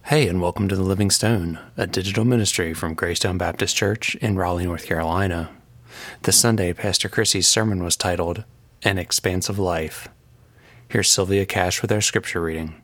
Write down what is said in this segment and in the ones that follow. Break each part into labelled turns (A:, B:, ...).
A: Hey, and welcome to The Living Stone, a digital ministry from Greystone Baptist Church in Raleigh, North Carolina. This Sunday, Pastor Chrissy's sermon was titled, An Expansive Life. Here's Sylvia Cash with our scripture reading.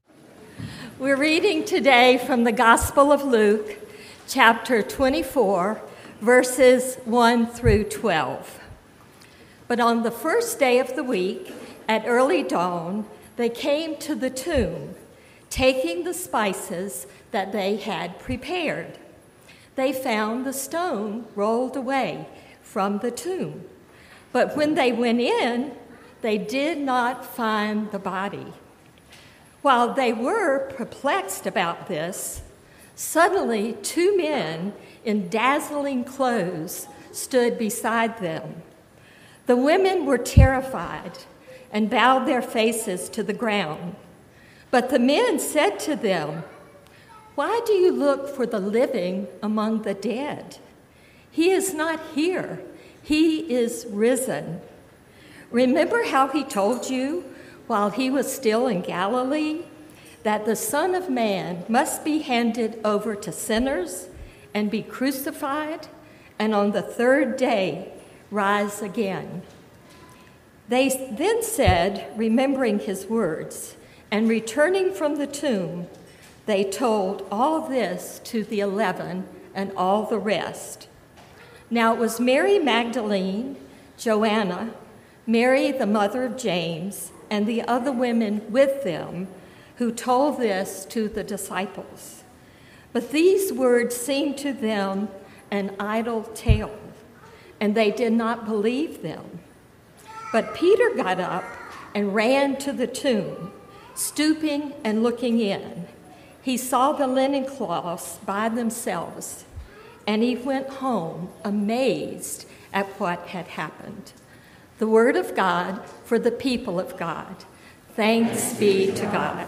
B: We're reading today from the Gospel of Luke, chapter 24, verses 1 through 12. But on the first day of the week, at early dawn, they came to the tomb, taking the spices that they had prepared. They found the stone rolled away from the tomb. But when they went in, they did not find the body. While they were perplexed about this, suddenly 2 men in dazzling clothes stood beside them. The women were terrified and bowed their faces to the ground. But the men said to them, "Why do you look for the living among the dead? He is not here. He is risen. Remember how he told you while he was still in Galilee that the Son of Man must be handed over to sinners and be crucified, and on the third day rise again." They then said, remembering his words, and returning from the tomb, they told all this to the 11 and all the rest. Now it was Mary Magdalene, Joanna, Mary the mother of James, and the other women with them who told this to the disciples. But these words seemed to them an idle tale, and they did not believe them. But Peter got up and ran to the tomb. Stooping and looking in, he saw the linen cloths by themselves, and he went home amazed at what had happened. The word of God for the people of God. Thanks be to God.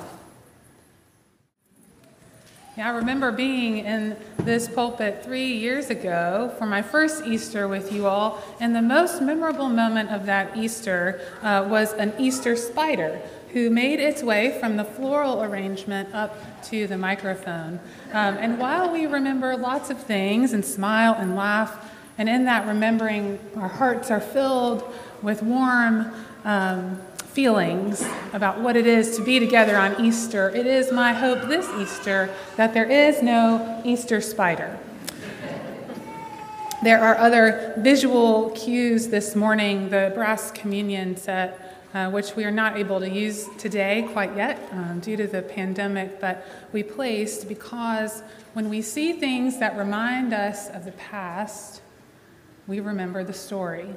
C: Yeah, I remember being in this pulpit 3 years ago for my first Easter with you all, and the most memorable moment of that Easter was an Easter spider who made its way from the floral arrangement up to the microphone. And while we remember lots of things and smile and laugh, and in that remembering, our hearts are filled with warm feelings about what it is to be together on Easter, it is my hope this Easter that there is no Easter spider. There are other visual cues this morning. The brass communion set, which we are not able to use today quite yet due to the pandemic, but we placed because when we see things that remind us of the past, we remember the story.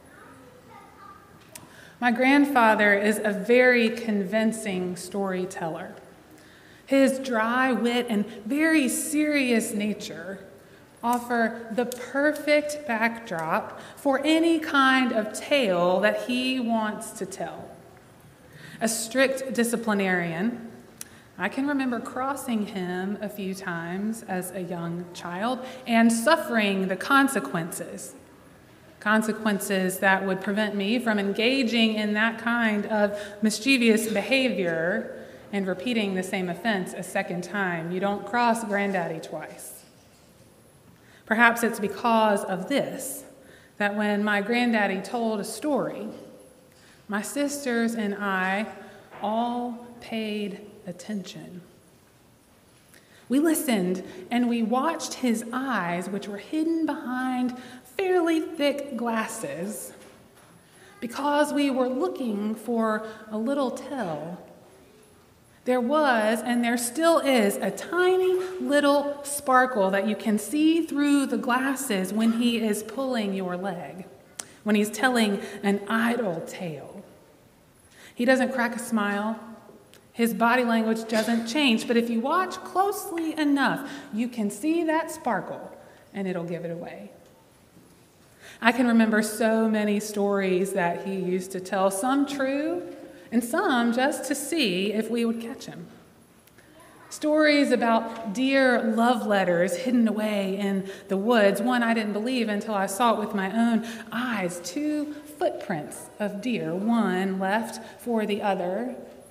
C: My grandfather is a very convincing storyteller. His dry wit and very serious nature offer the perfect backdrop for any kind of tale that he wants to tell. A strict disciplinarian, I can remember crossing him a few times as a young child and suffering the consequences that would prevent me from engaging in that kind of mischievous behavior and repeating the same offense a second time. You don't cross Granddaddy twice. Perhaps it's because of this that when my granddaddy told a story, my sisters and I all paid attention. We listened and we watched his eyes, which were hidden behind fairly thick glasses, because we were looking for a little tell. There was, and there still is, a tiny little sparkle that you can see through the glasses when he is pulling your leg, when he's telling an idle tale. He doesn't crack a smile. His body language doesn't change, but if you watch closely enough, you can see that sparkle, and it'll give it away. I can remember so many stories that he used to tell, some true, and some just to see if we would catch him. Stories about deer love letters hidden away in the woods. One I didn't believe until I saw it with my own eyes. 2 footprints of deer, one left for the other,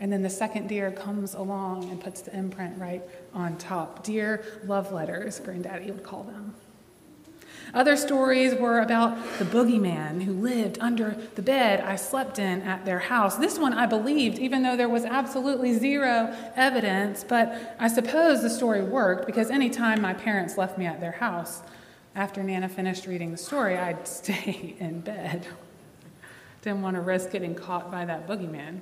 C: And then the second deer comes along and puts the imprint right on top. Deer love letters, Granddaddy would call them. Other stories were about the boogeyman who lived under the bed I slept in at their house. This one I believed, even though there was absolutely zero evidence, but I suppose the story worked because any time my parents left me at their house, after Nana finished reading the story, I'd stay in bed. Didn't want to risk getting caught by that boogeyman.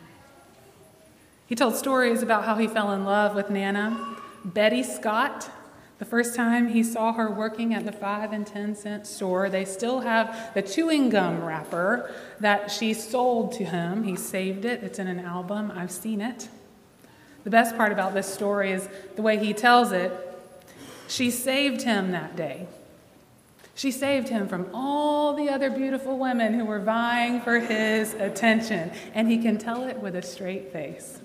C: He told stories about how he fell in love with Nana. Betty Scott, the first time he saw her working at the 5 and 10 cent store, they still have the chewing gum wrapper that she sold to him. He saved it. It's in an album. I've seen it. The best part about this story is the way he tells it. She saved him that day. She saved him from all the other beautiful women who were vying for his attention, and he can tell it with a straight face.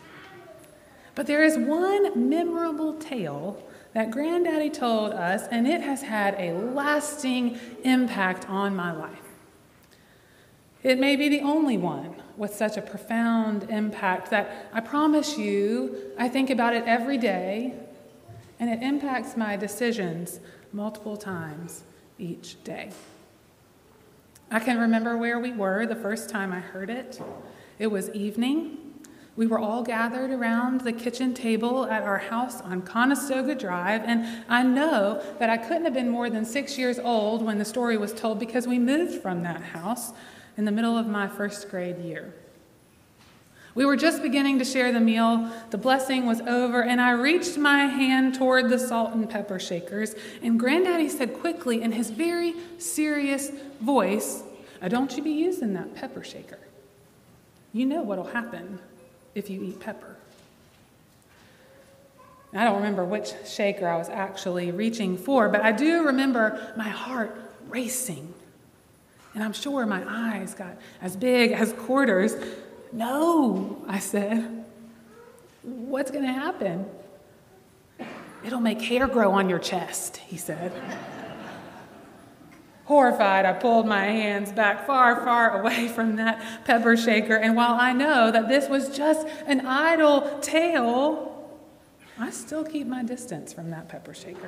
C: But there is one memorable tale that Granddaddy told us, and it has had a lasting impact on my life. It may be the only one with such a profound impact that I promise you, I think about it every day, and it impacts my decisions multiple times each day. I can remember where we were the first time I heard it. It was evening. We were all gathered around the kitchen table at our house on Conestoga Drive, and I know that I couldn't have been more than 6 years old when the story was told because we moved from that house in the middle of my first grade year. We were just beginning to share the meal, the blessing was over, and I reached my hand toward the salt and pepper shakers, and Granddaddy said quickly in his very serious voice, "Don't you be using that pepper shaker. You know what'll happen if you eat pepper." I don't remember which shaker I was actually reaching for, but I do remember my heart racing. And I'm sure my eyes got as big as quarters. "No," I said. "What's going to happen?" "It'll make hair grow on your chest," he said. Horrified, I pulled my hands back far, far away from that pepper shaker. And while I know that this was just an idle tale, I still keep my distance from that pepper shaker.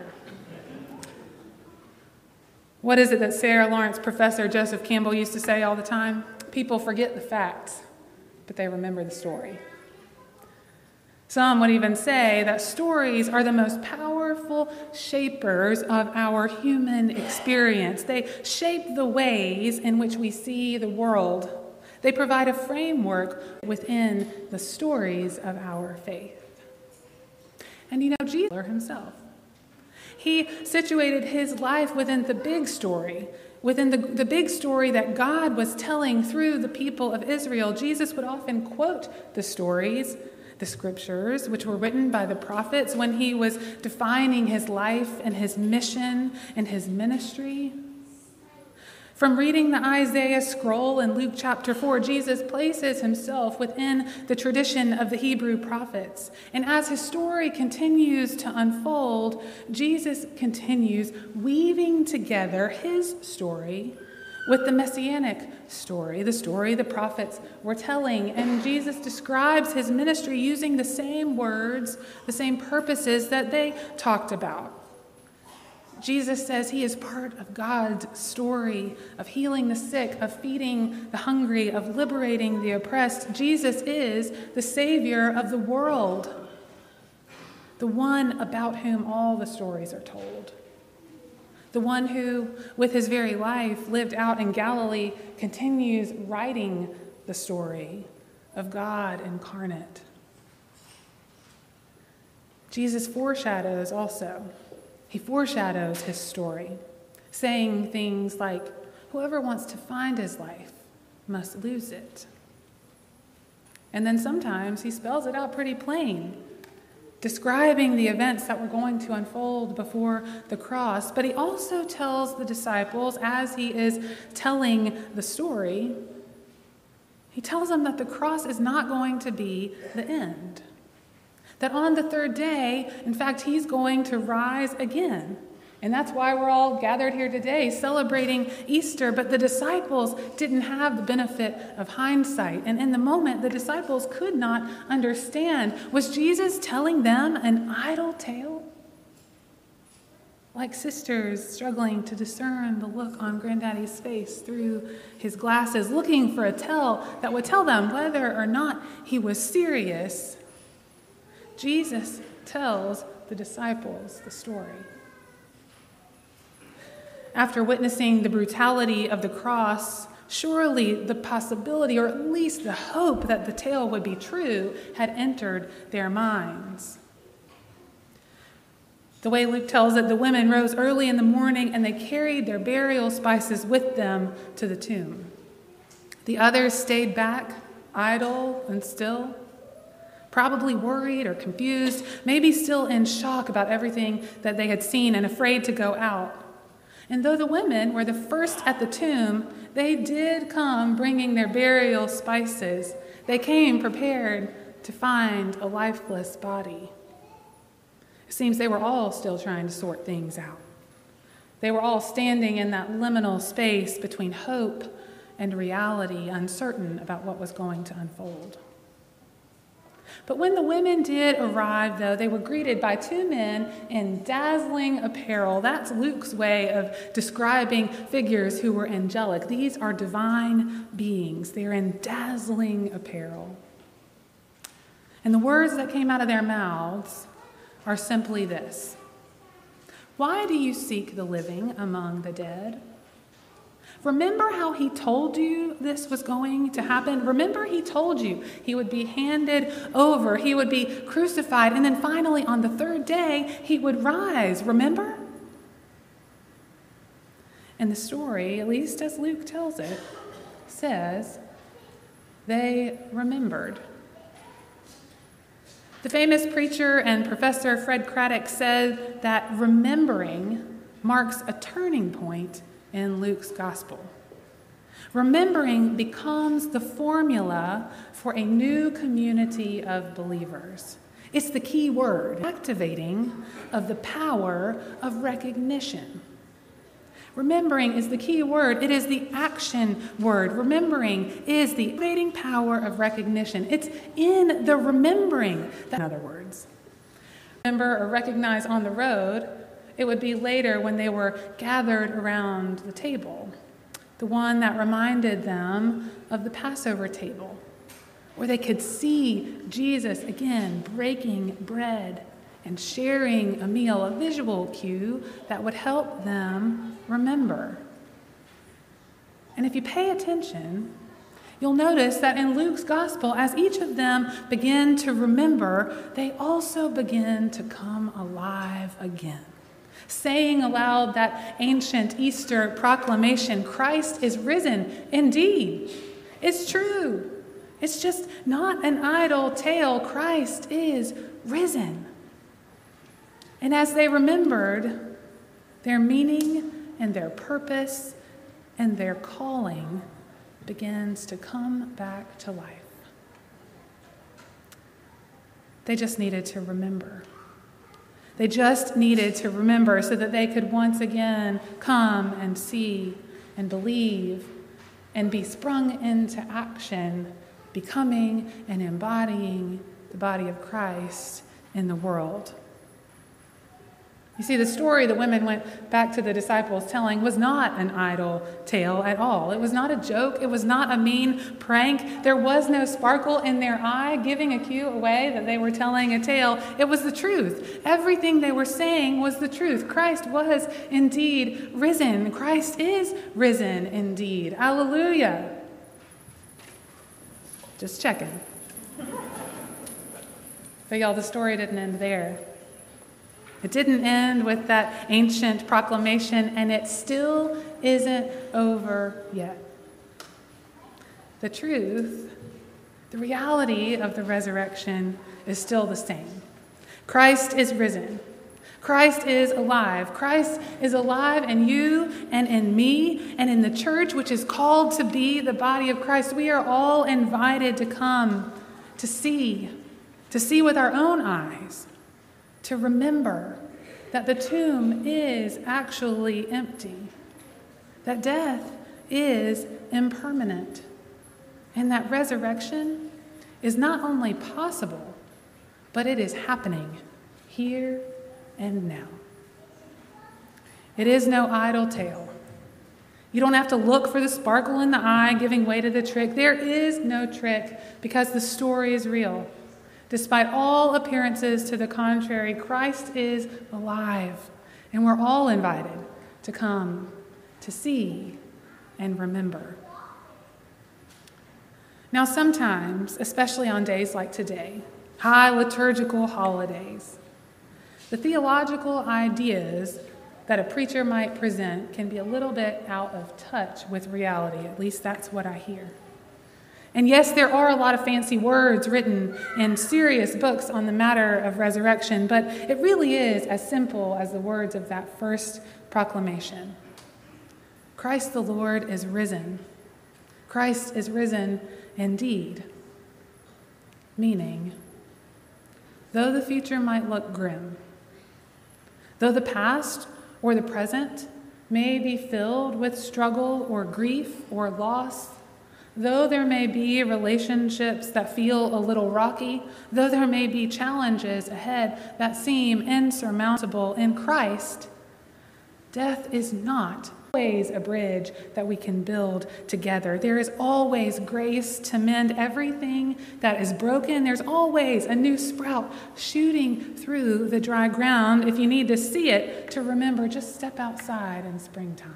C: What is it that Sarah Lawrence professor Joseph Campbell used to say all the time? People forget the facts, but they remember the story. Some would even say that stories are the most powerful shapers of our human experience. They shape the ways in which we see the world. They provide a framework within the stories of our faith. And you know, Jesus himself, he situated his life within the big story, within the big story that God was telling through the people of Israel. Jesus would often quote the stories, the scriptures, which were written by the prophets when he was defining his life and his mission and his ministry. From reading the Isaiah scroll in Luke chapter 4, Jesus places himself within the tradition of the Hebrew prophets. And as his story continues to unfold, Jesus continues weaving together his story with the messianic story, the story the prophets were telling. And Jesus describes his ministry using the same words, the same purposes that they talked about. Jesus says he is part of God's story of healing the sick, of feeding the hungry, of liberating the oppressed. Jesus is the Savior of the world, the one about whom all the stories are told. The one who, with his very life lived out in Galilee, continues writing the story of God incarnate. Jesus foreshadows also. He foreshadows his story, saying things like, "Whoever wants to find his life must lose it." And then sometimes he spells it out pretty plain, describing the events that were going to unfold before the cross. But he also tells the disciples, as he is telling the story, he tells them that the cross is not going to be the end. That on the third day, in fact, he's going to rise again. And that's why we're all gathered here today celebrating Easter. But the disciples didn't have the benefit of hindsight. And in the moment, the disciples could not understand. Was Jesus telling them an idle tale? Like sisters struggling to discern the look on Granddaddy's face through his glasses, looking for a tell that would tell them whether or not he was serious. Jesus tells the disciples the story. After witnessing the brutality of the cross, surely the possibility, or at least the hope that the tale would be true, had entered their minds. The way Luke tells it, the women rose early in the morning and they carried their burial spices with them to the tomb. The others stayed back, idle and still, probably worried or confused, maybe still in shock about everything that they had seen and afraid to go out. And though the women were the first at the tomb, they did come bringing their burial spices. They came prepared to find a lifeless body. It seems they were all still trying to sort things out. They were all standing in that liminal space between hope and reality, uncertain about what was going to unfold. But when the women did arrive, though, they were greeted by two men in dazzling apparel. That's Luke's way of describing figures who were angelic. These are divine beings. They're in dazzling apparel. And the words that came out of their mouths are simply this: "Why do you seek the living among the dead? Remember how he told you this was going to happen? Remember he told you he would be handed over, he would be crucified, and then finally on the third day he would rise. Remember?" And the story, at least as Luke tells it, says they remembered. The famous preacher and professor Fred Craddock said that remembering marks a turning point in Luke's gospel. Remembering becomes the formula for a new community of believers. It's the key word, activating of the power of recognition. Remembering is the key word. It is the action word. Remembering is the activating power of recognition. It's in the remembering. In other words, remember or recognize on the road, it would be later when they were gathered around the table, the one that reminded them of the Passover table, where they could see Jesus again breaking bread and sharing a meal, a visual cue that would help them remember. And if you pay attention, you'll notice that in Luke's gospel, as each of them begin to remember, they also begin to come alive again, saying aloud that ancient Easter proclamation, "Christ is risen indeed." It's true. It's just not an idle tale. Christ is risen. And as they remembered, their meaning and their purpose and their calling begins to come back to life. They just needed to remember. They just needed to remember so that they could once again come and see and believe and be sprung into action, becoming and embodying the body of Christ in the world. You see, the story the women went back to the disciples telling was not an idle tale at all. It was not a joke. It was not a mean prank. There was no sparkle in their eye giving a cue away that they were telling a tale. It was the truth. Everything they were saying was the truth. Christ was indeed risen. Christ is risen indeed. Hallelujah. Just checking. But y'all, the story didn't end there. It didn't end with that ancient proclamation, and it still isn't over yet. The truth, the reality of the resurrection is still the same. Christ is risen. Christ is alive. Christ is alive in you and in me and in the church, which is called to be the body of Christ. We are all invited to come, to see with our own eyes, to remember that the tomb is actually empty, that death is impermanent, and that resurrection is not only possible, but it is happening here and now. It is no idle tale. You don't have to look for the sparkle in the eye giving way to the trick. There is no trick because the story is real. Despite all appearances to the contrary, Christ is alive, and we're all invited to come, to see, and remember. Now, sometimes, especially on days like today, high liturgical holidays, the theological ideas that a preacher might present can be a little bit out of touch with reality. At least that's what I hear. And yes, there are a lot of fancy words written in serious books on the matter of resurrection, but it really is as simple as the words of that first proclamation. Christ the Lord is risen. Christ is risen indeed. Meaning, though the future might look grim, though the past or the present may be filled with struggle or grief or loss, though there may be relationships that feel a little rocky, though there may be challenges ahead that seem insurmountable, in Christ, death is not always a bridge that we can build together. There is always grace to mend everything that is broken. There's always a new sprout shooting through the dry ground. If you need to see it, to remember, just step outside in springtime.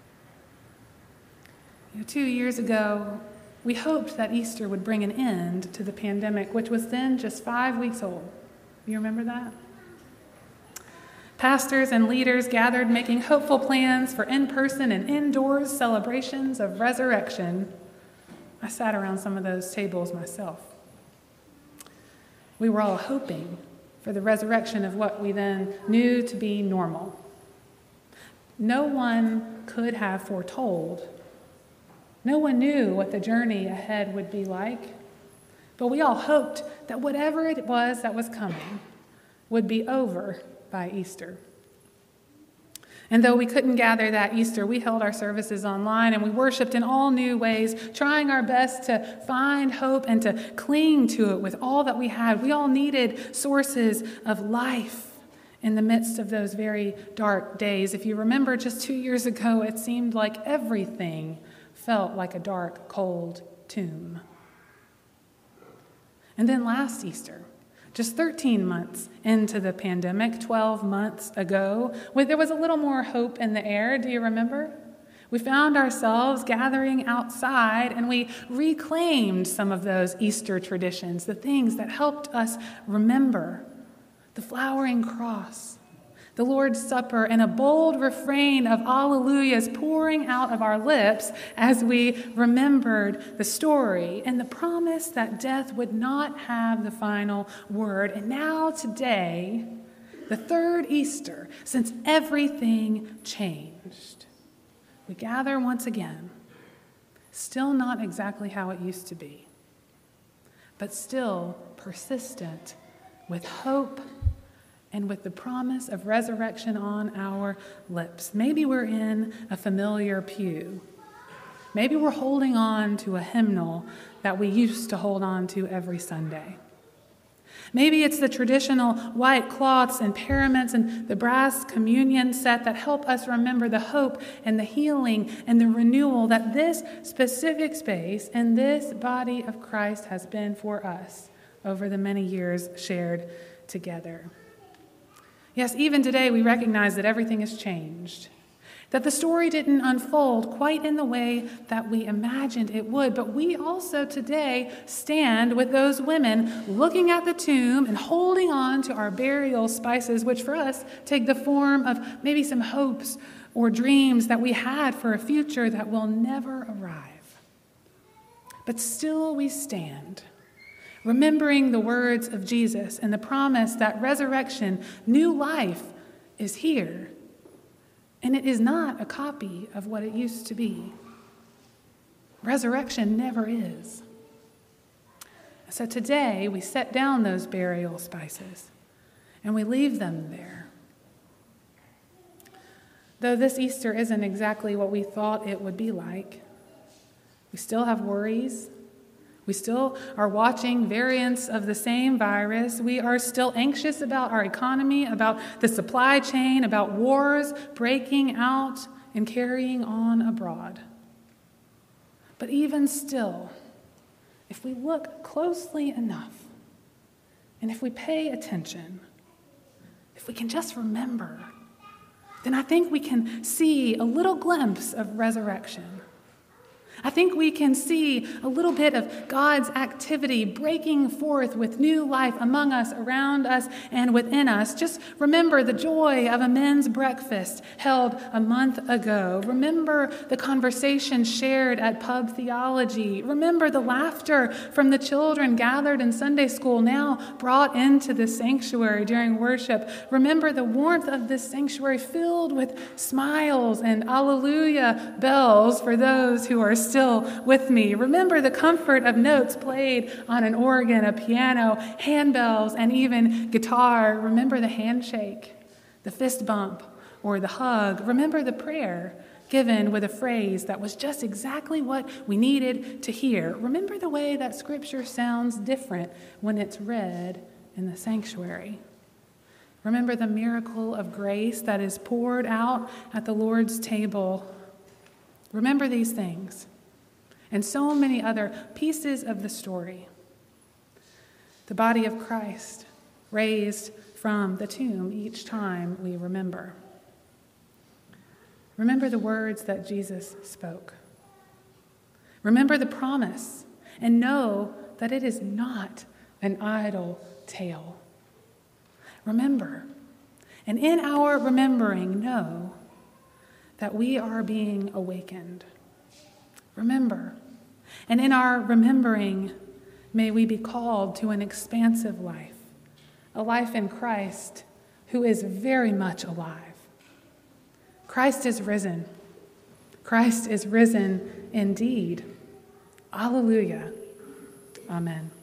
C: 2 years ago, we hoped that Easter would bring an end to the pandemic, which was then just 5 weeks old. You remember that? Pastors and leaders gathered making hopeful plans for in-person and indoors celebrations of resurrection. I sat around some of those tables myself. We were all hoping for the resurrection of what we then knew to be normal. No one could have foretold. No one knew what the journey ahead would be like. But we all hoped that whatever it was that was coming would be over by Easter. And though we couldn't gather that Easter, we held our services online and we worshiped in all new ways, trying our best to find hope and to cling to it with all that we had. We all needed sources of life in the midst of those very dark days. If you remember, just 2 years ago, it seemed like everything felt like a dark, cold tomb. And then last Easter, just 13 months into the pandemic, 12 months ago, there was a little more hope in the air. Do you remember? We found ourselves gathering outside and we reclaimed some of those Easter traditions, the things that helped us remember the flowering cross, the Lord's Supper, and a bold refrain of alleluias pouring out of our lips as we remembered the story and the promise that death would not have the final word. And now today, the third Easter, since everything changed, we gather once again, still not exactly how it used to be, but still persistent with hope and with the promise of resurrection on our lips. Maybe we're in a familiar pew. Maybe we're holding on to a hymnal that we used to hold on to every Sunday. Maybe it's the traditional white cloths and paraments and the brass communion set that help us remember the hope and the healing and the renewal that this specific space and this body of Christ has been for us over the many years shared together. Yes, even today we recognize that everything has changed, that the story didn't unfold quite in the way that we imagined it would, but we also today stand with those women looking at the tomb and holding on to our burial spices, which for us take the form of maybe some hopes or dreams that we had for a future that will never arrive. But still we stand, remembering the words of Jesus and the promise that resurrection, new life, is here. And it is not a copy of what it used to be. Resurrection never is. So today we set down those burial spices and we leave them there. Though this Easter isn't exactly what we thought it would be like, we still have worries. We still are watching variants of the same virus. We are still anxious about our economy, about the supply chain, about wars breaking out and carrying on abroad. But even still, if we look closely enough, and if we pay attention, if we can just remember, then I think we can see a little glimpse of resurrection. I think we can see a little bit of God's activity breaking forth with new life among us, around us, and within us. Just remember the joy of a men's breakfast held a month ago. Remember the conversation shared at Pub Theology. Remember the laughter from the children gathered in Sunday school, now brought into the sanctuary during worship. Remember the warmth of this sanctuary filled with smiles and alleluia bells for those who are still with me. Remember the comfort of notes played on an organ, a piano, handbells, and even guitar. Remember the handshake, the fist bump, or the hug. Remember the prayer given with a phrase that was just exactly what we needed to hear. Remember the way that Scripture sounds different when it's read in the sanctuary. Remember the miracle of grace that is poured out at the Lord's table. Remember these things and so many other pieces of the story. The body of Christ raised from the tomb each time we remember. Remember the words that Jesus spoke. Remember the promise and know that it is not an idle tale. Remember, and in our remembering, know that we are being awakened. Remember, and in our remembering, may we be called to an expansive life, a life in Christ who is very much alive. Christ is risen. Christ is risen indeed. Alleluia. Amen.